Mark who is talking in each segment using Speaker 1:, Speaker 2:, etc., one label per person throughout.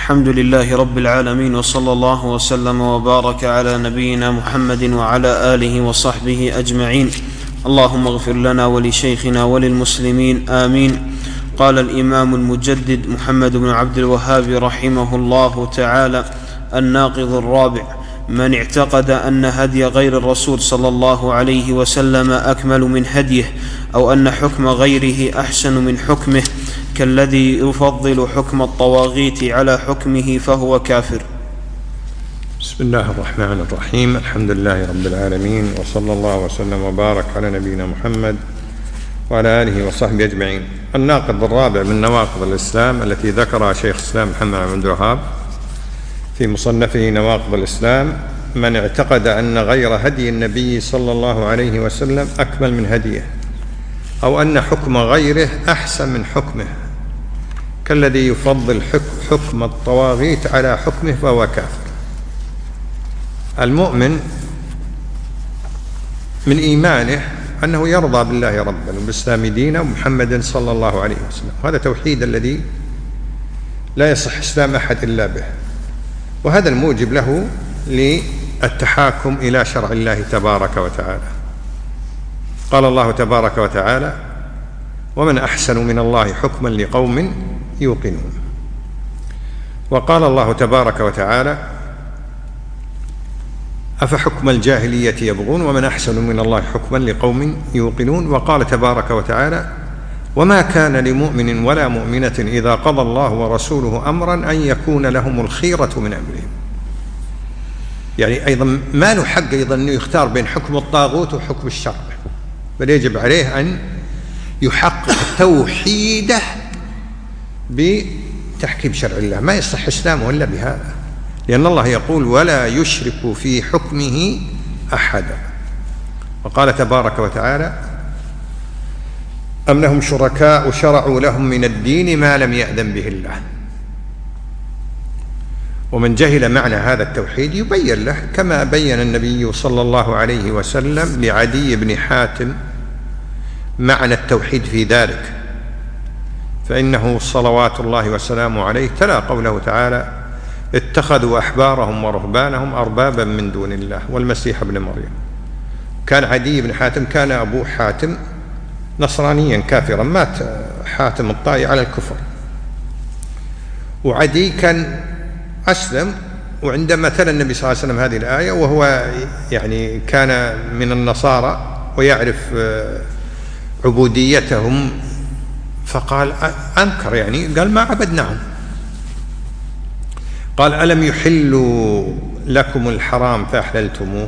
Speaker 1: الحمد لله رب العالمين، وصلى الله وسلم وبارك على نبينا محمد وعلى آله وصحبه أجمعين. اللهم اغفر لنا ولشيخنا وللمسلمين آمين. قال الإمام المجدد محمد بن عبد الوهاب رحمه الله تعالى: الناقض الرابع: من اعتقد أن هدي غير الرسول صلى الله عليه وسلم أكمل من هديه، أو أن حكم غيره أحسن من حكمه، كالذي يفضل حكم الطواغيت على حكمه، فهو كافر.
Speaker 2: بسم الله الرحمن الرحيم. الحمد لله رب العالمين، وصلى الله وسلم وبارك على نبينا محمد وعلى آله وصحبه أجمعين. الناقض الرابع من نواقض الإسلام التي ذكرها شيخ الإسلام محمد بن عبد الوهاب في مصنفه نواقض الإسلام: من اعتقد أن غير هدي النبي صلى الله عليه وسلم أكمل من هديه، أو أن حكم غيره أحسن من حكمه، كالذي يفضل حكم الطواغيت على حكمه، فهو كافر. المؤمن من إيمانه أنه يرضى بالله ربا وبالإسلام دينا ومحمد صلى الله عليه وسلم. هذا توحيد الذي لا يصح إسلام أحد إلا به، وهذا الموجب له للتحاكم إلى شرع الله تبارك وتعالى. قال الله تبارك وتعالى: ومن أحسن من الله حكما لقوم يوقنون. وقال الله تبارك وتعالى: أفحكم الجاهلية يبغون ومن أحسن من الله حكما لقوم يوقنون. وقال تبارك وتعالى: وما كان لمؤمن ولا مؤمنة إذا قضى الله ورسوله أمرا أن يكون لهم الخيرة من أمرهم. يعني أيضا ما له حق أيضا أنه يختار بين حكم الطاغوت وحكم الشرع، بل يجب عليه أن يحقق توحيده بتحكيم شرع الله. ما يصح إسلامه إلا بهذا، لأن الله يقول: ولا يشرك في حكمه أحدا. وقال تبارك وتعالى: أم لهم شركاء شرعوا لهم من الدين ما لم يأذن به الله. ومن جهل معنى هذا التوحيد يبين له، كما بين النبي صلى الله عليه وسلم لعدي بن حاتم معنى التوحيد في ذلك، فإنه صلوات الله وسلامه عليه تلا قوله تعالى: اتخذوا أحبارهم ورهبانهم أربابا من دون الله والمسيح ابن مريم. كان عدي بن حاتم كان أبو حاتم نصرانيا كافرا، مات حاتم الطائي على الكفر، وعدي كان أسلم. وعندما تلا النبي صلى الله عليه وسلم هذه الآية وهو يعني كان من النصارى ويعرف عبوديتهم، فقال أنكر، يعني قال: ما عبدناهم. قال: ألم يحلوا لكم الحرام فأحللتموه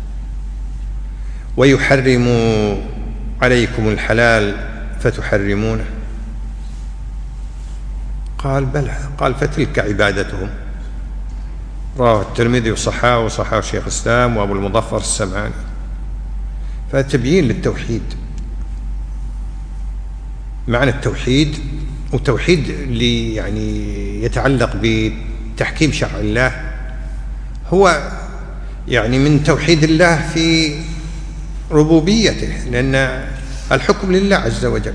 Speaker 2: ويحرموا عليكم الحلال فتحرمونه؟ قال: بلى. قال: فتلك عبادتهم. رواه الترمذي وصححه شيخ الإسلام وأبو المظفر السمعاني. فتبيين للتوحيد، معنى التوحيد، وتوحيد اللي يعني يتعلق بتحكيم شرع الله هو يعني من توحيد الله في ربوبيته، لأن الحكم لله عز وجل.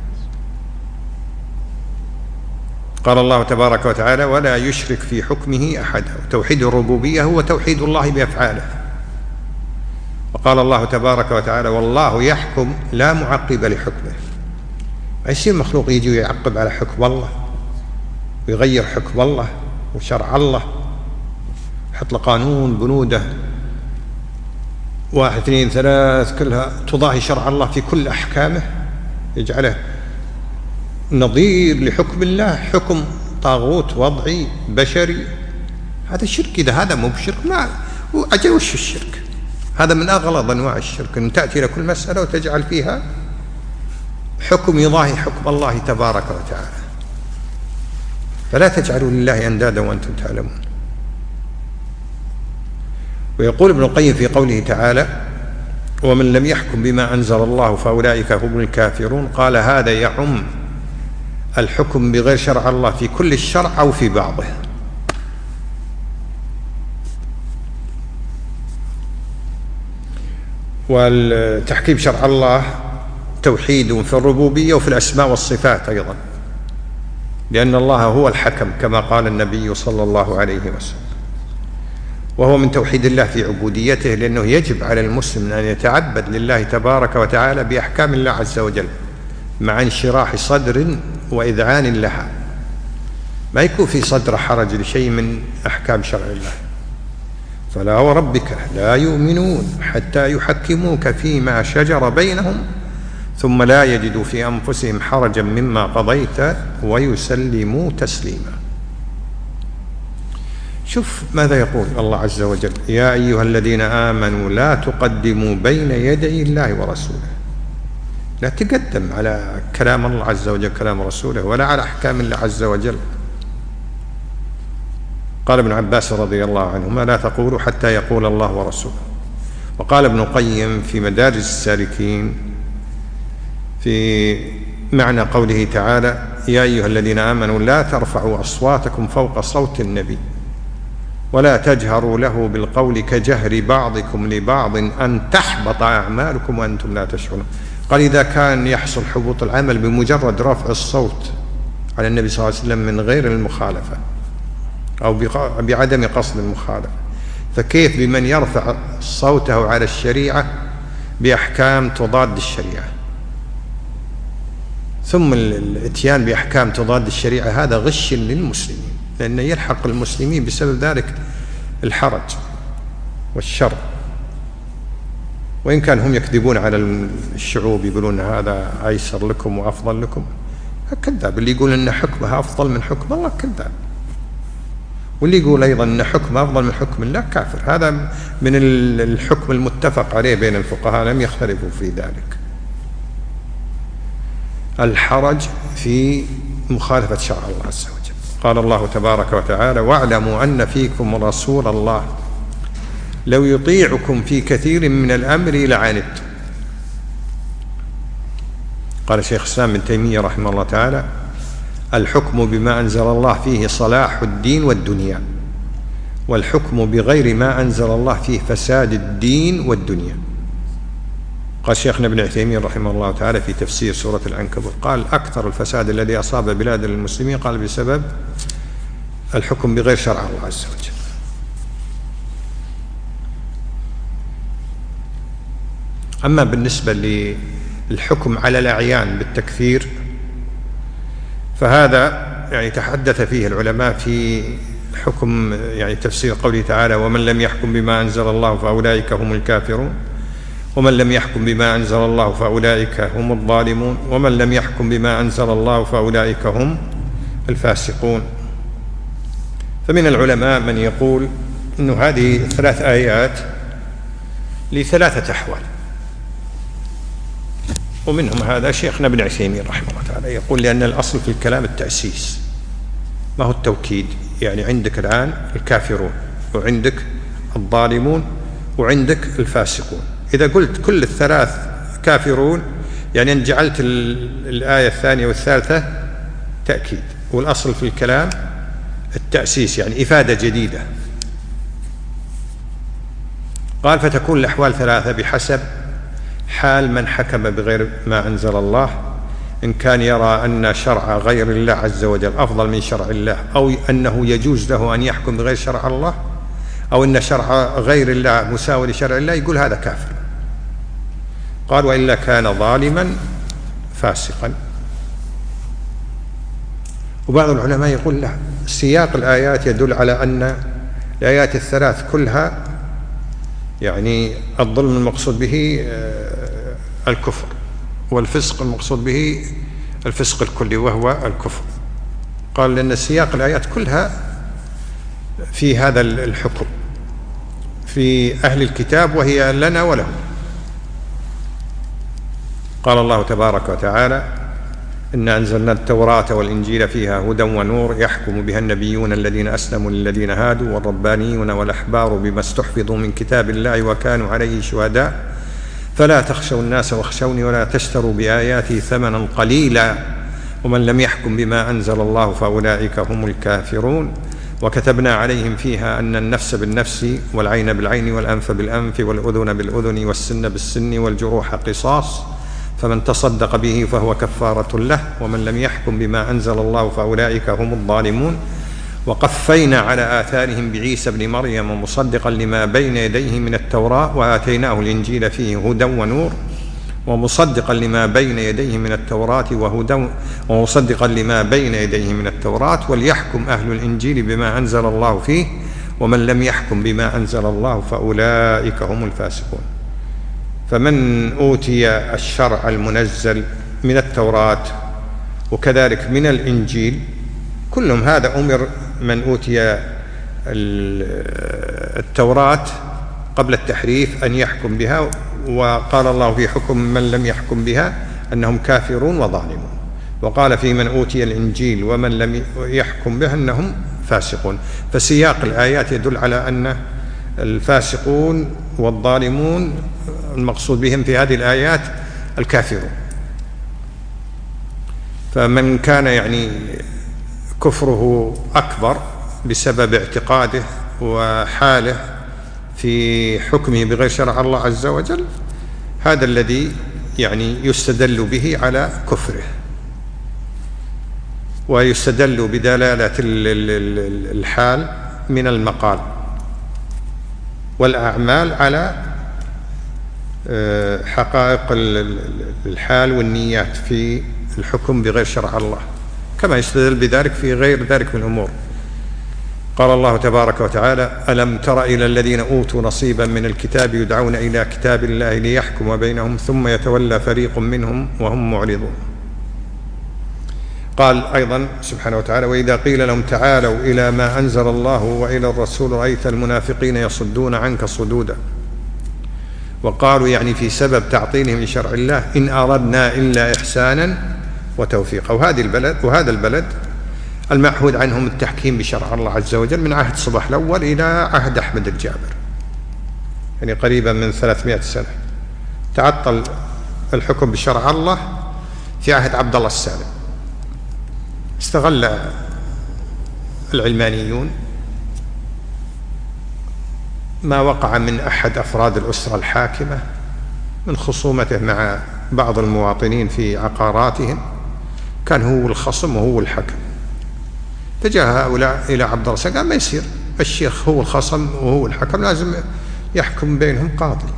Speaker 2: قال الله تبارك وتعالى: ولا يشرك في حكمه أحدا. توحيد الربوبية هو توحيد الله بأفعاله. وقال الله تبارك وتعالى: والله يحكم لا معقب لحكمه. ما يصير مخلوق يجي ويعقب على حكم الله ويغير حكم الله وشرع الله، يحط له قانون بنوده 1 2 3 كلها تضاهي شرع الله في كل أحكامه، يجعله نظير لحكم الله، حكم طاغوت وضعي بشري. هذا الشرك. إذا هذا مو بشرك، ما أجل وش الشرك؟ هذا من أغلظ أنواع الشرك، أن تأتي إلى كل مسألة وتجعل فيها حكم يضاهي حكم الله تبارك وتعالى. فلا تجعلوا لله أندادا وأنتم تعلمون. ويقول ابن القيم في قوله تعالى: ومن لم يحكم بما أنزل الله فأولئك هم الكافرون، قال: هذا يعم الحكم بغير شرع الله في كل الشرع أو في بعضه. والتحكيم شرع الله توحيد في الربوبية وفي الأسماء والصفات أيضا. لأن الله هو الحكم كما قال النبي صلى الله عليه وسلم، وهو من توحيد الله في عبوديته، لأنه يجب على المسلم أن يتعبد لله تبارك وتعالى بأحكام الله عز وجل مع انشراح صدر وإذعان لها، ما يكون في صدر حرج لشيء من أحكام شرع الله. فلا وربك لا يؤمنون حتى يحكموك فيما شجر بينهم ثم لا يجدوا في أنفسهم حرجا مما قضيت ويسلموا تسليما. شوف ماذا يقول الله عز وجل: يا أيها الذين آمنوا لا تقدموا بين يدي الله ورسوله. لا تقدم على كلام الله عز وجل كلام رسوله ولا على أحكام الله عز وجل. قال ابن عباس رضي الله عنهما: لا تقولوا حتى يقول الله ورسوله. وقال ابن القيم في مدارج السالكين في معنى قوله تعالى: يا أيها الذين آمنوا لا ترفعوا أصواتكم فوق صوت النبي ولا تجهروا له بالقول كجهر بعضكم لبعض أن تحبط أعمالكم وأنتم لا تشعرون. قال: إذا كان يحصل حبوط العمل بمجرد رفع الصوت على النبي صلى الله عليه وسلم من غير المخالفة أو بعدم قصد المخالفة، فكيف بمن يرفع صوته على الشريعة بأحكام تضاد الشريعة؟ ثم الاتيان بأحكام تضاد الشريعة هذا غش للمسلمين، لأنه يلحق المسلمين بسبب ذلك الحرج والشر. وإن كان هم يكذبون على الشعوب يقولون هذا أيسر لكم وأفضل لكم، كذاب. اللي يقول أن حكمها أفضل من حكم الله كذاب، واللي يقول أيضا أن حكمها أفضل من حكم الله كافر. هذا من الحكم المتفق عليه بين الفقهاء، لم يختلفوا في ذلك. الحرج في مخالفة شرع الله عز وجل. قال الله تبارك وتعالى: واعلموا أن فيكم رسول الله لو يطيعكم في كثير من الأمر لعنتم. قال شيخ الإسلام ابن تيمية رحمه الله تعالى: الحكم بما أنزل الله فيه صلاح الدين والدنيا، والحكم بغير ما أنزل الله فيه فساد الدين والدنيا. قال شيخنا ابن عثيمين رحمه الله تعالى في تفسير سورة العنكبوت، قال: أكثر الفساد الذي أصاب بلاد المسلمين قال بسبب الحكم بغير شرع الله عز وجل. أما بالنسبة للحكم على الأعيان بالتكفير فهذا يعني تحدث فيه العلماء في حكم يعني تفسير قوله تعالى: ومن لم يحكم بما أنزل الله فأولئك هم الكافرون، ومن لم يحكم بما أنزل الله فأولئك هم الظالمون، ومن لم يحكم بما أنزل الله فأولئك هم الفاسقون. فمن العلماء من يقول أن هذه الثلاث آيات لثلاثة أحوال، ومنهم هذا شيخنا ابن عثيمين رحمه الله تعالى يقول: لأن الأصل في الكلام التأسيس ما هو التوكيد. يعني عندك الآن الكافرون، وعندك الظالمون، وعندك الفاسقون. إذا قلت كل الثلاث كافرون يعني أن جعلت الآية الثانية والثالثة تأكيد، والأصل في الكلام التأسيس يعني إفادة جديدة. قال: فتكون الأحوال ثلاثة بحسب حال من حكم بغير ما أنزل الله، إن كان يرى أن شرع غير الله عز وجل أفضل من شرع الله، أو أنه يجوز له أن يحكم بغير شرع الله، أو أن شرع غير الله مساوي لشرع الله، يقول هذا كافر. قال: وإلا كان ظالما فاسقا. وبعض العلماء يقول: لا، سياق الآيات يدل على أن الآيات الثلاث كلها يعني الظلم المقصود به الكفر، والفسق المقصود به الفسق الكلي وهو الكفر. قال: لأن سياق الآيات كلها في هذا الحكم في أهل الكتاب وهي لنا ولهم. قال الله تبارك وتعالى: إنا أنزلنا التوراة والإنجيل فيها هدى ونور يحكم بها النبيون الذين أسلموا للذين هادوا والربانيون والأحبار بما استحفظوا من كتاب الله وكانوا عليه شهداء فلا تخشوا الناس واخشوني ولا تشتروا بآياتي ثمنا قليلا ومن لم يحكم بما أنزل الله فأولئك هم الكافرون وكتبنا عليهم فيها أن النفس بالنفس والعين بالعين والأنف بالأنف والأذن بالأذن والسن بالسن والجروح قصاص فمن تصدق به فهو كفارة له، ومن لم يحكم بما أنزل الله فأولئك هم الظالمون. وقفينا على آثارهم بعيسى ابن مريم مصدقا لما بين يديه من التوراة وآتيناه الإنجيل فيه هدى ونور، ومصدقا لما بين يديه من التوراة ومصدقا لما بين يديه من التوراة، وليحكم أهل الإنجيل بما أنزل الله فيه، ومن لم يحكم بما أنزل الله فأولئك هم الفاسقون. فمن أوتي الشرع المنزل من التوراة وكذلك من الإنجيل كلهم هذا أمر من أوتي التوراة قبل التحريف أن يحكم بها، وقال الله في حكم من لم يحكم بها أنهم كافرون وظالمون، وقال في من أوتي الإنجيل ومن لم يحكم بها أنهم فاسقون. فسياق الآيات يدل على أن الفاسقون والظالمون المقصود بهم في هذه الآيات الكافرون. فمن كان يعني كفره أكبر بسبب اعتقاده وحاله في حكمه بغير شرع الله عز وجل، هذا الذي يعني يستدل به على كفره، ويستدل بدلالة الحال من المقال والأعمال على حقائق الحال والنيات في الحكم بغير شرع الله، كما يستدل بذلك في غير ذلك من الأمور. قال الله تبارك وتعالى: ألم تر إلى الذين أوتوا نصيبا من الكتاب يدعون إلى كتاب الله ليحكم بينهم ثم يتولى فريق منهم وهم معرضون. قال أيضا سبحانه وتعالى: وإذا قيل لهم تعالوا إلى ما أنزل الله وإلى الرسول رأيت المنافقين يصدون عنك صدودا. وقالوا يعني في سبب تعطيلهم لشرع الله: إن أردنا إلا إحسانا وتوفيقا. وهذا البلد المعهود عنهم التحكيم بشرع الله عز وجل من عهد صباح الأول إلى عهد أحمد الجابر، يعني قريبا من 300 سنة. تعطل الحكم بشرع الله في عهد عبد الله السالم. استغل العلمانيون ما وقع من أحد أفراد الأسرة الحاكمة من خصومته مع بعض المواطنين في عقاراتهم، كان هو الخصم وهو الحكم. فجاء هؤلاء إلى عبد الله السالم قال: ما يصير، الشيخ هو الخصم وهو الحكم، لازم يحكم بينهم قاضي.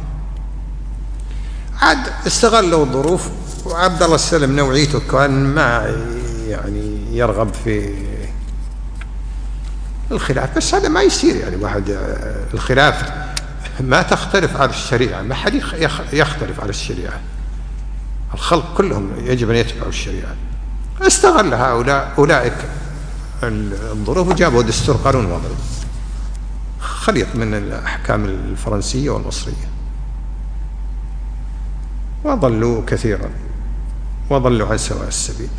Speaker 2: عاد استغلوا الظروف، وعبد الله السالم نوعيته كان ما يعني يرغب في الخلاف، بس هذا ما يصير. يعني واحد الخلاف ما تختلف على الشريعة، ما حد يختلف على الشريعة، الخلق كلهم يجب أن يتبعوا الشريعة. استغل أولئك الظروف وجابوا دستور قانون وضعي خليط من الأحكام الفرنسية والمصرية، وضلوا كثيرا وضلوا عن سواء السبيل.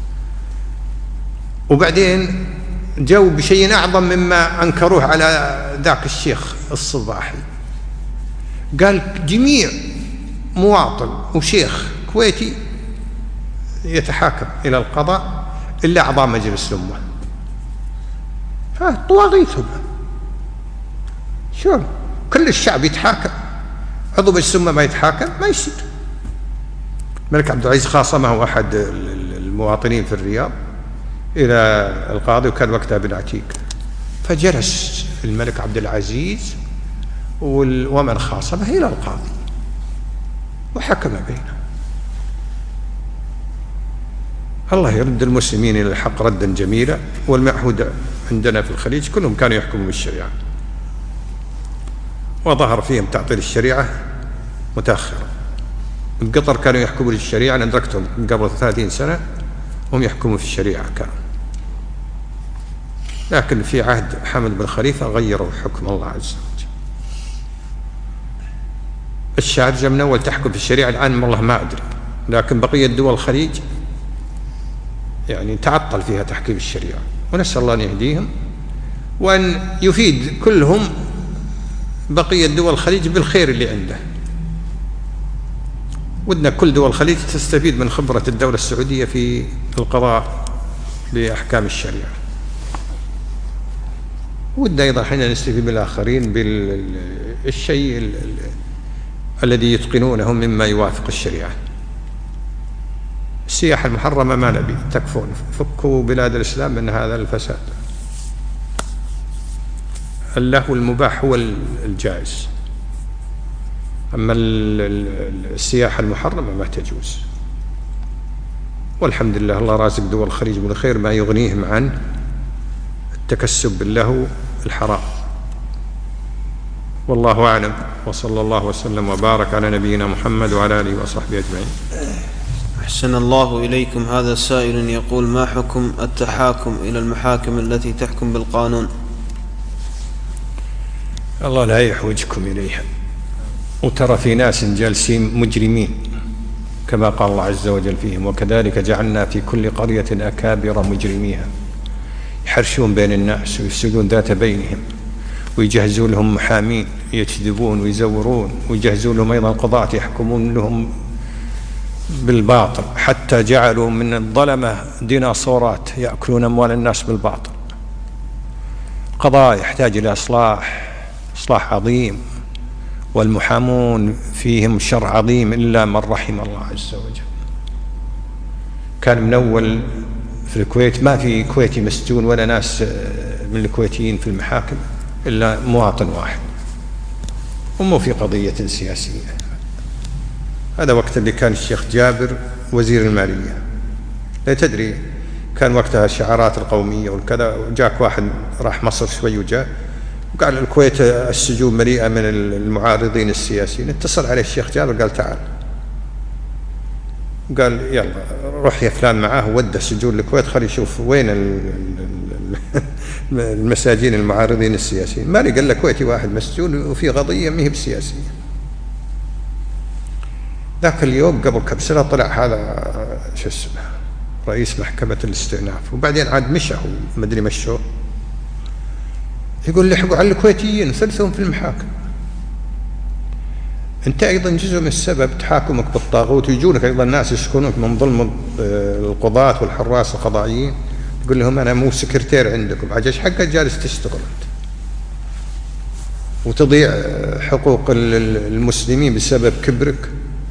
Speaker 2: وبعدين جو بشيء أعظم مما أنكروه على ذاك الشيخ الصباحي. قال: جميع مواطن وشيخ كويتي يتحاكم إلى القضاء إلا أعضاء مجلس الأمة. طواغيتهم شلون كل الشعب يتحاكم، عضو مجلس الأمة ما يتحاكم؟ ما يصير. الملك عبد العزيز خاصمه أحد المواطنين في الرياض إلى القاضي، وكان وقتها بن عتيق، فجلس الملك عبد العزيز ومن خاصمه إلى القاضي وحكم بينهم. الله يرد المسلمين إلى الحق ردا جميلا. والمعهود عندنا في الخليج كلهم كانوا يحكموا بالشريعة، وظهر فيهم تعطيل الشريعة متأخرا. بقطر كانوا يحكموا بالشريعة، أنا أدركتهم قبل 30 سنة هم يحكموا في الشريعة كانوا، لكن في عهد حمد بن خليفة غيروا حكم الله عز وجل. الشارجة من أول تحكم في الشريعة، الآن والله ما أدري، لكن بقية دول الخليج يعني تعطل فيها تحكيم الشريعة، ونسأل الله أن يهديهم وأن يفيد كلهم بقية دول الخليج بالخير اللي عنده. ودنا كل دول الخليج تستفيد من خبرة الدولة السعودية في القضاء بأحكام الشريعة. ودنا أيضا حين نستفيد بالآخرين بالشيء الذي يتقنونه مما يوافق الشريعة. السياحة المحرمة ما نبي، تكفون، فكوا بلاد الإسلام من هذا الفساد. اللهو المباح هو الجائز، أما السياحة المحرمة ما تجوز. والحمد لله الله رازق دول الخليج بالخير ما يغنيهم عن التكسب باللهو الحرام. والله أعلم، وصلى الله وسلم وبارك على نبينا محمد وعلى آله وصحبه أجمعين.
Speaker 1: أحسن الله إليكم. هذا سائل يقول: ما حكم التحاكم إلى المحاكم التي تحكم بالقانون؟
Speaker 2: الله لا يحوجكم إليها. وترى في ناس جالسين مجرمين كما قال الله عز وجل فيهم: وكذلك جعلنا في كل قرية أكابر مجرميها يحرشون بين الناس ويفسدون ذات بينهم، ويجهزون لهم محامين يكذبون ويزورون، ويجهزون لهم أيضا قضاة يحكمون لهم بالباطل، حتى جعلوا من الظلمة ديناصورات يأكلون أموال الناس بالباطل. قضاء يحتاج إلى إصلاح عظيم، والمحامون فيهم شر عظيم إلا من رحم الله عز وجل. كان من أول في الكويت ما في كويتي مسجون ولا ناس من الكويتيين في المحاكم إلا مواطن واحد، ومو في قضية سياسية. هذا وقت اللي كان الشيخ جابر وزير المالية، لا تدري كان وقتها الشعارات القومية والكذا، وجاك واحد راح مصر شوي وجاء وقال الكويت السجون مليئة من المعارضين السياسيين. اتصل عليه الشيخ جابر قال تعال، قال يلا روح يا فلان معاه ودى سجون الكويت خلي يشوف وين المساجين المعارضين السياسيين. ما لقى الا كويتي واحد مسجون وفي قضية ما هي بسياسية. ذاك اليوم قبل كم سنة طلع هذا شو اسمه رئيس محكمة الاستئناف، وبعدين عاد مشى هو ما ادري مشوه، يقول لحقوا على الكويتيين ثلثهم في المحاكم. انت ايضا جزء من السبب تحاكمك بالطاغوت، ويجونك ايضا ناس يسكنونك من ظلم القضاة والحراس القضائيين، تقول لهم انا مو سكرتير عندكم، عجز حقك جالس تشتغل انت، وتضيع حقوق المسلمين بسبب كبرك.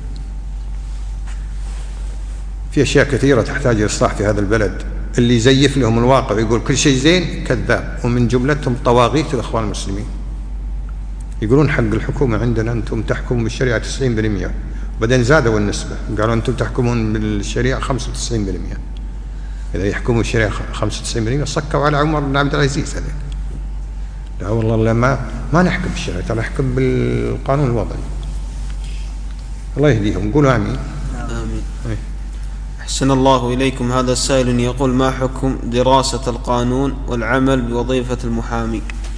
Speaker 2: في اشياء كثيرة تحتاج الاصلاح في هذا البلد. اللي يزيف لهم الواقع ويقول كل شيء زين كذاب، ومن جملتهم طواغيت الاخوان المسلمين. يقولون حق الحكومة عندنا أنتم تحكمون بالشريعة 90%، وبعدين زادوا النسبة قالوا أنتم تحكمون بالشريعة 95%. إذا يحكموا الشريعة 95% صكوا على عمر بن عبد العزيز هذا. لا والله ما نحكم بالشريعة، ترى نحكم بالقانون الوضعي. الله يهديهم، قولوا آمين.
Speaker 1: آمين. أحسن الله إليكم. هذا السائل يقول: ما حكم دراسة القانون والعمل بوظيفة المحامي؟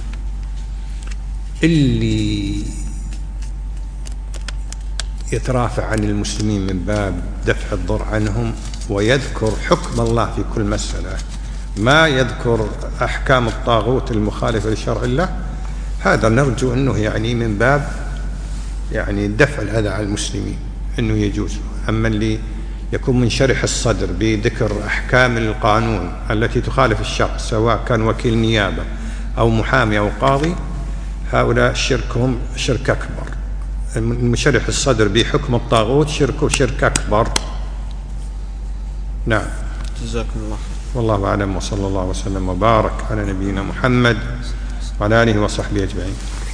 Speaker 2: اللي يترافع عن المسلمين من باب دفع الضر عنهم ويذكر حكم الله في كل مسألة، ما يذكر أحكام الطاغوت المخالفة لشرع الله، هذا نرجو أنه يعني من باب يعني دفع الأذى عن المسلمين أنه يجوز. أما اللي يكون منشرح الصدر بذكر أحكام القانون التي تخالف الشرع، سواء كان وكيل نيابة أو محامي أو قاضي، هؤلاء شركهم شرك أكبر. المشرح الصدر بحكم الطاغوت شرك أكبر. نعم.
Speaker 1: جزاكم الله خير.
Speaker 2: والله أعلم، وصلى الله وسلم وبارك على نبينا محمد وعلى آله وصحبه أجمعين.